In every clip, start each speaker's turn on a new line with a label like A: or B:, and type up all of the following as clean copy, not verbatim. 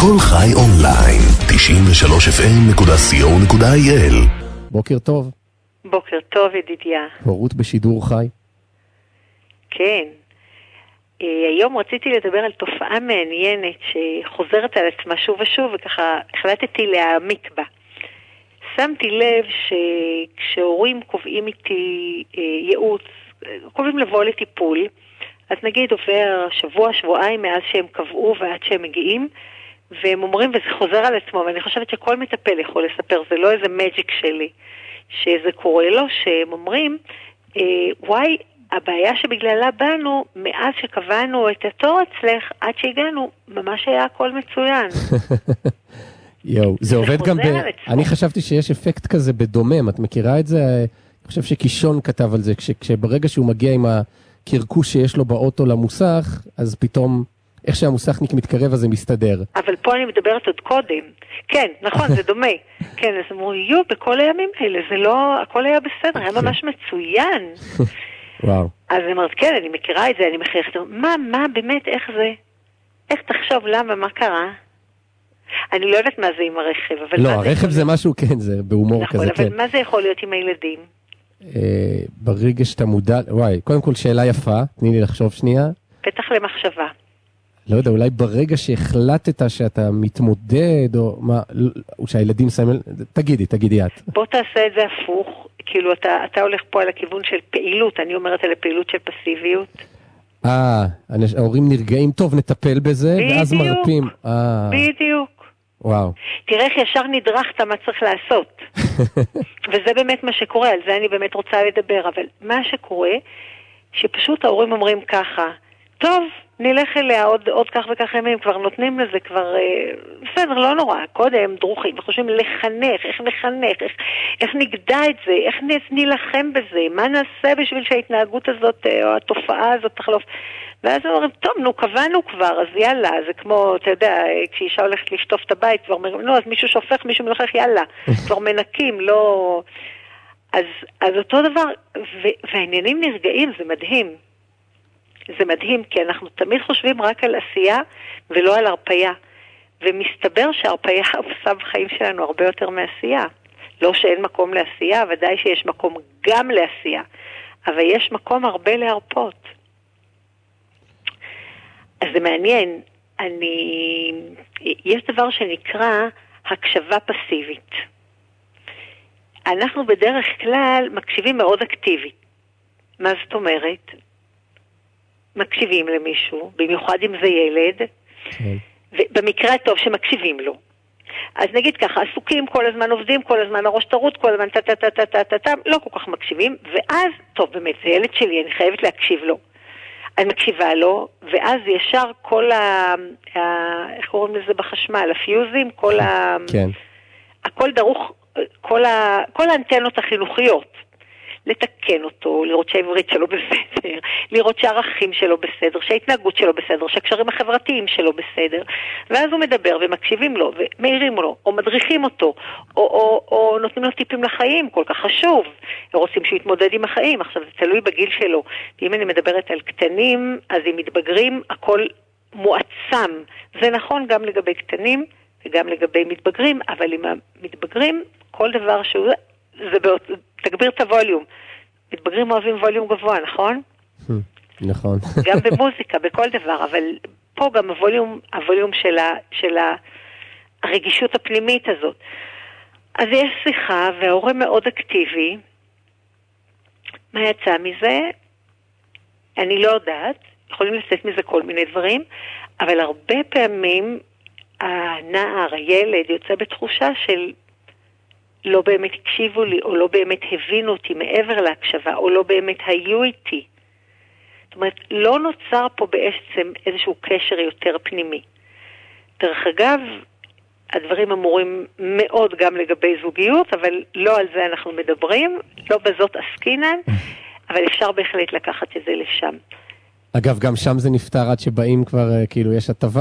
A: כל חי אונליין, 93fm.co.il.
B: בוקר טוב.
C: בוקר טוב, ידידיה.
B: הורות בשידור חי.
C: כן. היום רציתי לדבר על תופעה מעניינת שחוזרת על עצמה שוב ושוב, וככה החלטתי להעמיק בה. שמתי לב שכשהורים קובעים איתי ייעוץ, קובעים לבוא לטיפול, אז נגיד עובר שבוע, שבועיים מאז שהם קבעו ועד שהם מגיעים, והם אומרים, וזה חוזר על עצמו, ואני חושבת שכל מטפל יכול לספר, זה לא איזה מג'יק שלי, שזה קורה לו, שהם אומרים, וואי, הבעיה שבגללה באנו, מאז שקבענו את התור אצלך, עד שהגענו, ממש היה הכל מצוין.
B: יואו, זה עובד גם אני חשבתי שיש אפקט כזה בדומם, את מכירה את זה? אני חושב שקישון כתב על זה, כשברגע שהוא מגיע עם הקרקוש שיש לו באוטו למוסך, אז פתאום איך שהמוסכניק מתקרב אז זה מסתדר.
C: אבל פה אני מדברת עוד קודם. כן, נכון, זה דומה. כן, אז אמרו, בכל הימים האלה, זה לא, הכל היה בסדר, היה ממש מצוין.
B: וואו.
C: אז אני אומרת, כן, אני מכירה את זה, אני מחייכת, מה, באמת, איך זה? איך תחשוב, למה, מה קרה? אני לא יודעת מה זה עם הרכב, אבל
B: לא, הרכב זה משהו, כן, זה בהומור כזה, כן.
C: אבל מה זה יכול להיות עם הילדים?
B: ברגע שאתה מודע, וואי, קודם כל שאלה יפה, תני לי לחשוב שנייה.
C: פתח למחשבה.
B: לא יודע, אולי ברגע שהחלטת שאתה מתמודד, או מה, או שהילדים שמים, תגידי את.
C: בוא תעשה את זה הפוך, כאילו אתה הולך פה על הכיוון של פעילות, אני אומרת על הפעילות של פסיביות.
B: ההורים נרגעים, טוב, נטפל בזה, ואז מרפים.
C: בדיוק.
B: וואו.
C: תראה איך ישר נדרכת מה צריך לעשות. וזה באמת מה שקורה, על זה אני באמת רוצה לדבר, אבל מה שקורה, שפשוט ההורים אומרים ככה, טוב, נלך אליה עוד כך וכך ימים, כבר נותנים לזה, כבר בסדר, לא נורא, קודם דרוכים, וחושבים לחנך, איך נגדע את זה, איך נלחם בזה, מה נעשה בשביל שההתנהגות הזאת, או התופעה הזאת תחלוף, ואז הם אומרים, טוב, נו, קבענו כבר, אז יאללה, זה כמו, אתה יודע, כשאישה הולכת לשטוף את הבית, כבר אומרים, לא, אז מישהו שופך, מישהו מלחך, יאללה, כבר מנקים, לא... אז אותו דבר, והעניינים נרגעים, זה מדהים. זה מדהים, כי אנחנו תמיד חושבים רק על עשייה ולא על הרפיה. ומסתבר שהרפיה עושה בחיים שלנו הרבה יותר מעשייה. לא שאין מקום לעשייה, ודאי שיש מקום גם לעשייה. אבל יש מקום הרבה להרפות. אז זה מעניין. יש דבר שנקרא הקשבה פסיבית. אנחנו בדרך כלל מקשיבים מאוד אקטיבית. מה זאת אומרת? מקשיבים למישהו, במיוחד אם זה ילד, ובמקרה הטוב שמקשיבים לו. אז נגיד ככה, עסוקים כל הזמן, עובדים כל הזמן, הראש טרוט כל הזמן, לא כל כך מקשיבים, ואז, טוב באמת, זה ילד שלי, אני חייבת להקשיב לו. אני מקשיבה לו, ואז ישר כל איך קוראים לזה בחשמל, הפיוזים, הכל דרוך, כל האנטנות החינוכיות. לתקן אותו, לראות שהעברית שלו בסדר, לראות שהערכים שלו בסדר, שההתנהגות שלו בסדר, שהקשרים החברתיים שלו בסדר, ואז הוא מדבר ומקשיבים לו, ומאירים לו, או מדריכים אותו, או נותנים לו טיפים לחיים, כל כך חשוב, ורוצים שהוא יתמודד עם החיים, עכשיו זה תלוי בגיל שלו, ואם אני מדברת על קטנים, אז אם מתבגרים, הכל מועצם, זה נכון גם לגבי קטנים, וגם לגבי מתבגרים, אבל עם המתבגרים, כל דבר שהוא... תגביר את הווליום. מתבגרים אוהבים ווליום גבוה, נכון?
B: נכון.
C: גם במוזיקה, בכל דבר, אבל פה גם הווליום של הרגישות הפנימית הזאת. אז יש שיחה, וההורה מאוד אקטיבי. מה יצא מזה? אני לא יודעת. יכולים לצאת מזה כל מיני דברים, אבל הרבה פעמים הנער, הילד, יוצא בתחושה של לא באמת הקשיבו לי, או לא באמת הבינו אותי מעבר להקשבה, או לא באמת היו איתי. זאת אומרת, לא נוצר פה בעצם איזשהו קשר יותר פנימי. דרך אגב, הדברים אמורים מאוד גם לגבי זוגיות, אבל לא על זה אנחנו מדברים, לא בזאת עסקינן, אבל אפשר בהחלט לקחת את זה לשם.
B: אגב, גם שם זה נפתר עד שבאים כבר, כאילו, יש הטבה?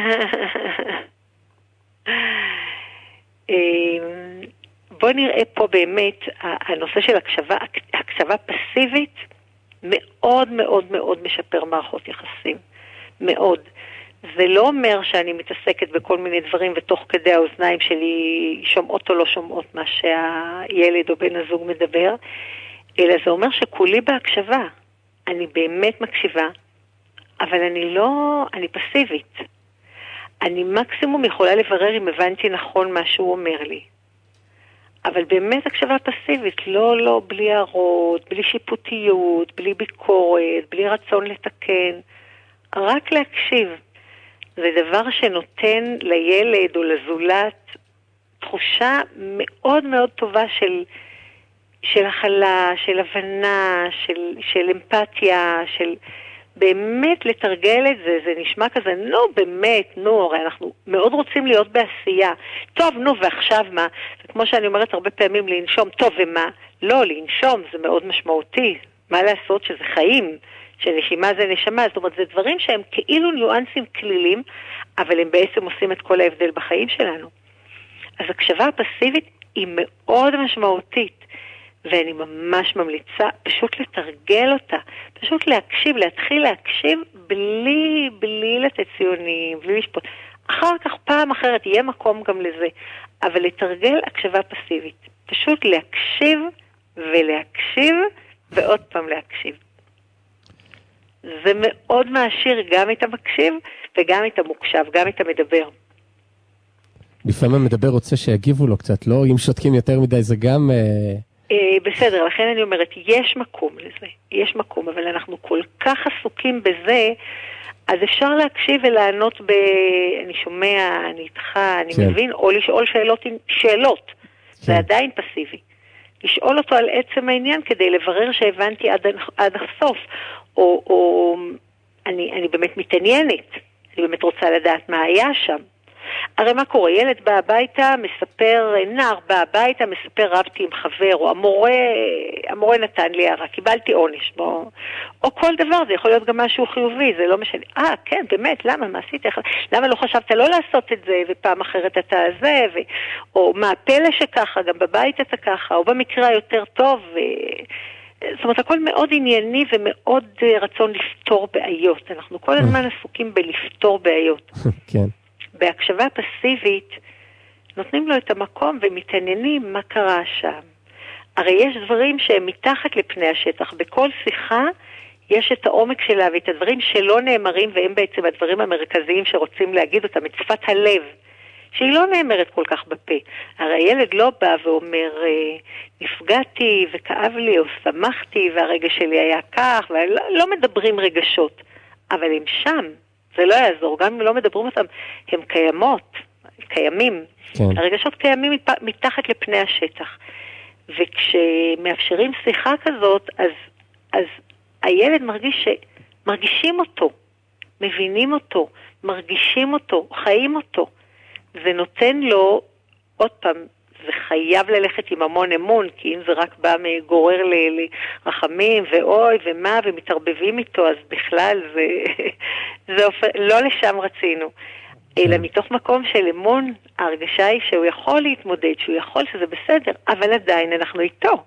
C: בוא נראה פה באמת, הנושא של הקשבה פסיבית מאוד מאוד מאוד משפר מערכות יחסים. מאוד. זה לא אומר שאני מתעסקת בכל מיני דברים ותוך כדי האוזניים שלי שומעות או לא שומעות מה שהילד או בן הזוג מדבר, אלא זה אומר שכולי בהקשבה. אני באמת מקשיבה, אבל אני פסיבית. אני מקסימום יכולה לברר אם הבנתי נכון מה שהוא אומר לי. אבל באמת הקשבה פסיבית, לא, בלי הערות, בלי שיפוטיות, בלי ביקורת, בלי רצון לתקן, רק להקשיב. זה דבר שנותן לילד או לזולת תחושה מאוד מאוד טובה של הכלה, של הבנה, של אמפתיה, של באמת לתרגל את זה. זה נשמע כזה, באמת, הרי אנחנו מאוד רוצים להיות בעשייה. טוב, ועכשיו מה? זה כמו שאני אומרת הרבה פעמים, לנשום, טוב ומה? לא, לנשום זה מאוד משמעותי. מה לעשות שזה חיים? שנשימה זה נשמה, זאת אומרת, זה דברים שהם כאילו ניואנסים כלילים, אבל הם בעצם עושים את כל ההבדל בחיים שלנו. אז הקשבה הפסיבית היא מאוד משמעותית, ואני ממש ממליצה פשוט לתרגל אותה, פשוט להקשיב, להתחיל להקשיב בלי לתת ציונים, בלי לשפוט. אחר כך פעם אחרת יהיה מקום גם לזה, אבל לתרגל הקשבה פסיבית. פשוט להקשיב ולהקשיב ועוד פעם להקשיב. זה מאוד מעשיר גם את המקשיב וגם את המוקשב, גם את המדבר.
B: לפעמים המדבר רוצה שיגיבו לו קצת, לא? אם שותקים יותר מדי זה גם...
C: בסדר, לכן אני אומרת, יש מקום לזה, יש מקום, אבל אנחנו כל כך עסוקים בזה, אז אפשר להקשיב ולענות אני שומע, אני איתך, אני מבין, או לשאול שאלות. זה עדיין פסיבי. לשאול אותו על עצם העניין כדי לברר שהבנתי עד הסוף, או אני באמת מתעניינת, אני באמת רוצה לדעת מה היה שם. הרי מה קורה? ילד בא הביתה, מספר, נער בא הביתה, מספר רבתי עם חבר, או המורה נתן לי הערה, קיבלתי עונש, או כל דבר, זה יכול להיות גם משהו חיובי, זה לא משנה. כן, באמת, למה, מה עשית? למה לא חשבת לא לעשות את זה, ופעם אחרת אתה זה, או מה הפלא שככה, גם בבית אתה ככה, או במקרה היותר טוב, זאת אומרת, הכל מאוד ענייני ומאוד רצון לפתור בעיות. אנחנו כל הזמן עסוקים בלפתור בעיות.
B: כן.
C: בהקשבה פסיבית נותנים לו את המקום ומתעניינים מה קרה שם. הרי יש דברים שהם מתחת לפני השטח. בכל שיחה יש את העומק שלה ואת הדברים שלא נאמרים, והם בעצם הדברים המרכזיים שרוצים להגיד אותם, את שפת הלב, שהיא לא נאמרת כל כך בפה. הרי הילד לא בא ואומר, נפגעתי וכאב לי או שמחתי והרגע שלי היה כך, ולא מדברים רגשות, אבל הם שם. זה לא יעזור, גם אם לא מדברים אותם, הם קיימים. כן. הרגשות קיימים מתחת לפני השטח. וכשמאפשרים שיחה כזאת, אז הילד מרגיש שמרגישים אותו, מבינים אותו, מרגישים אותו, חיים אותו. זה נותן לו, עוד פעם, זה חייב ללכת עם המון אמון, כי אם זה רק בא מגורר לרחמים ואוי ומה ומתערבבים איתו, אז בכלל זה לא לשם רצינו. אלא מתוך מקום של אמון, ההרגשה היא שהוא יכול להתמודד, שהוא יכול שזה בסדר, אבל עדיין אנחנו איתו.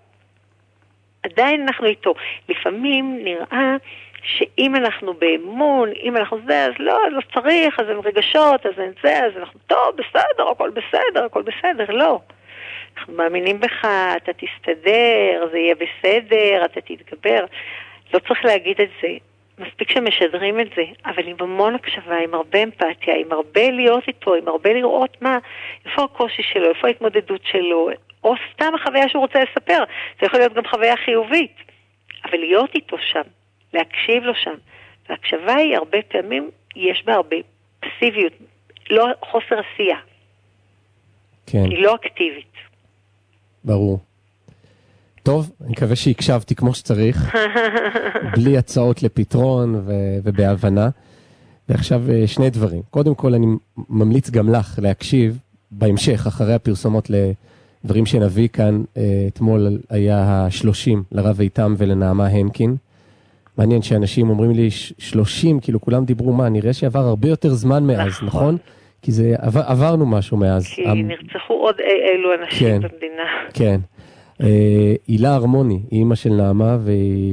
C: לפעמים נראה שאם אנחנו באמון, אם אנחנו זה, אז לא צריך, אז הם רגשות, אז אין זה, אז אנחנו טוב, בסדר, הכל בסדר, לא. אנחנו מאמינים בך, אתה תסתדר, זה יהיה בסדר, אתה תתגבר. לא צריך להגיד את זה. מספיק שמשדרים את זה, אבל עם המון הקשבה, עם הרבה אמפתיה, עם הרבה להיות איתו, עם הרבה לראות איפה הקושי שלו, איפה ההתמודדות שלו, או סתם החוויה שהוא רוצה לספר. זה יכול להיות גם חוויה חיובית. אבל להיות איתו שם, להקשיב לו שם. והקשבה היא הרבה פעמים, יש בה הרבה פסיביות, לא חוסר עשייה.
B: כן.
C: היא לא אקטיבית.
B: ברור. טוב, אני מקווה שהקשבתי כמו שצריך, בלי הצעות לפתרון ובהבנה. ועכשיו שני דברים. קודם כל אני ממליץ גם לך להקשיב בהמשך, אחרי הפרסומות לדברים שנביא כאן. אתמול היה ה-30 לרב איתם ולנעמה הנקין. מעניין שאנשים אומרים לי 30, כאילו כולם דיברו מה, נראה שעבר הרבה יותר זמן מאז, נכון? כי זה עברנו משהו מאז.
C: כי נרצחו עוד אלו אנשים במדינה.
B: כן. הילה הרמוני, היא אמא של נעמה, והיא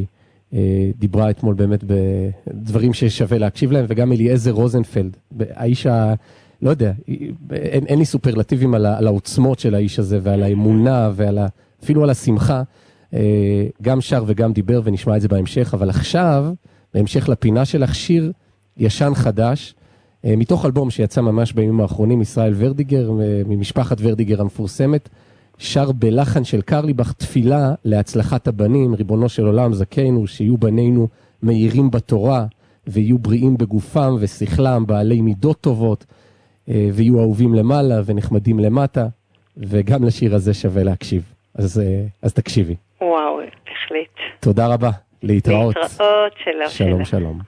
B: דיברה אתמול באמת בדברים ששווה להקשיב להם, וגם אליעזר רוזנפלד, האיש לא יודע, אין לי סופרלטיבים על העוצמות של האיש הזה, ועל האמונה, אפילו על השמחה, גם שר וגם דיבר, ונשמע את זה בהמשך, אבל עכשיו, בהמשך לפינה שלך, שיר ישן חדש, מתוך אלבום שיצא ממש בימים האחרונים, ישראל ורדיגר, ממשפחת ורדיגר המפורסמת, שר בלחן של קרליבך, תפילה להצלחת הבנים, ריבונו של עולם, זכינו, שיהיו בנינו מהירים בתורה, ויהיו בריאים בגופם ושכלם, בעלי מידות טובות, ויהיו אהובים למעלה ונחמדים למטה, וגם לשיר הזה שווה להקשיב. אז תקשיבי.
C: וואו, בהחלט.
B: תודה רבה, להתראות.
C: להתראות, שלום.
B: שלום, שלום.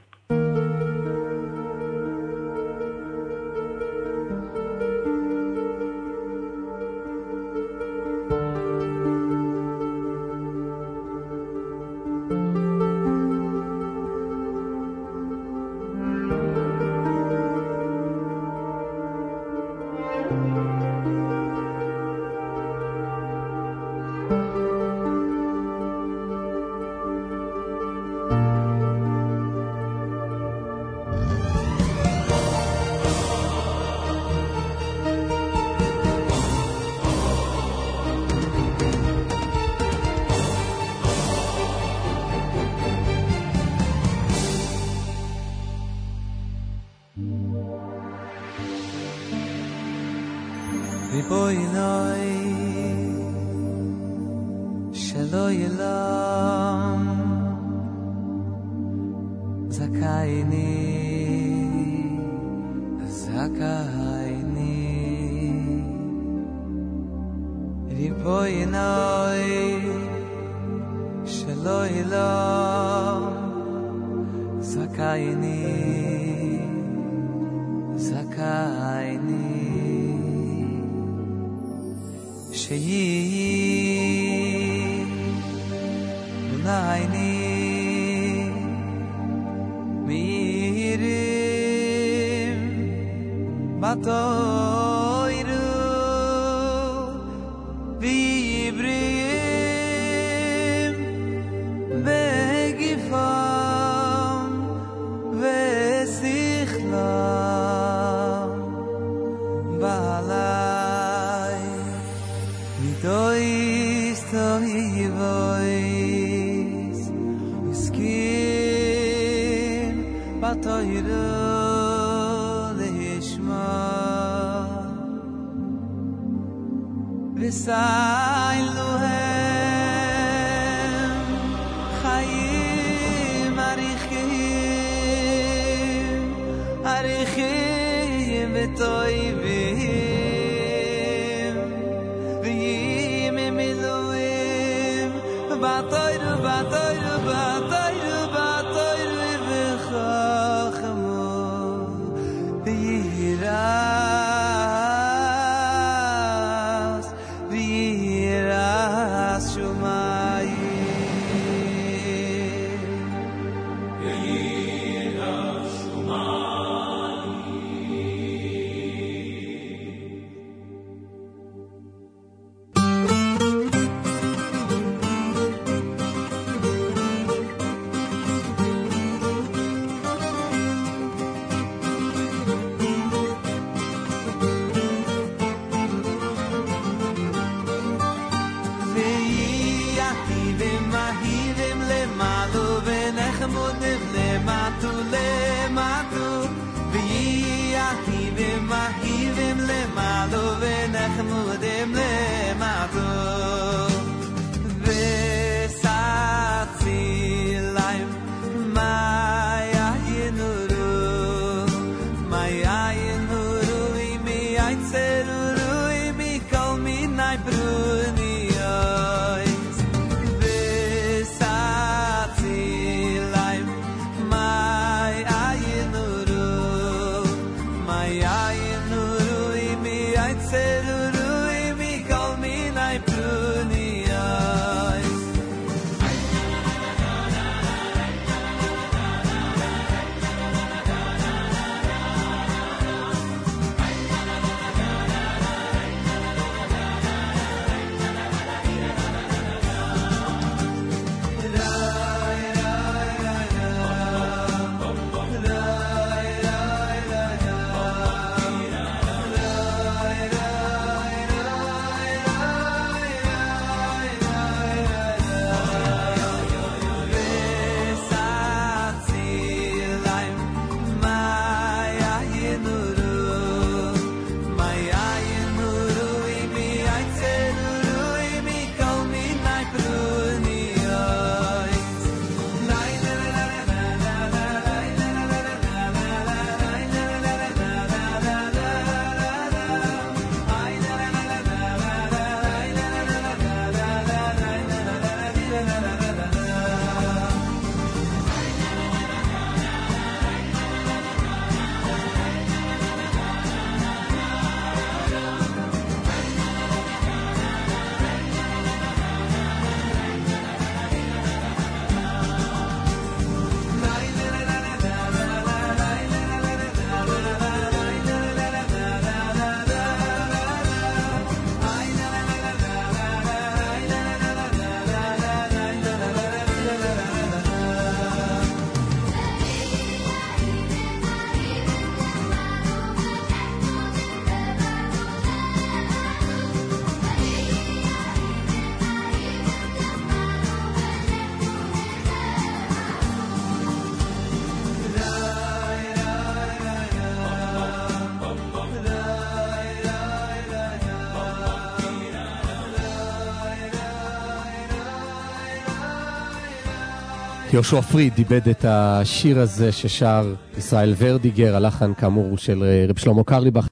B: יהושע פריד איבד את השיר הזה ששר ישראל ורדיגר, הלחן כאמור של רב שלמה קרליבך.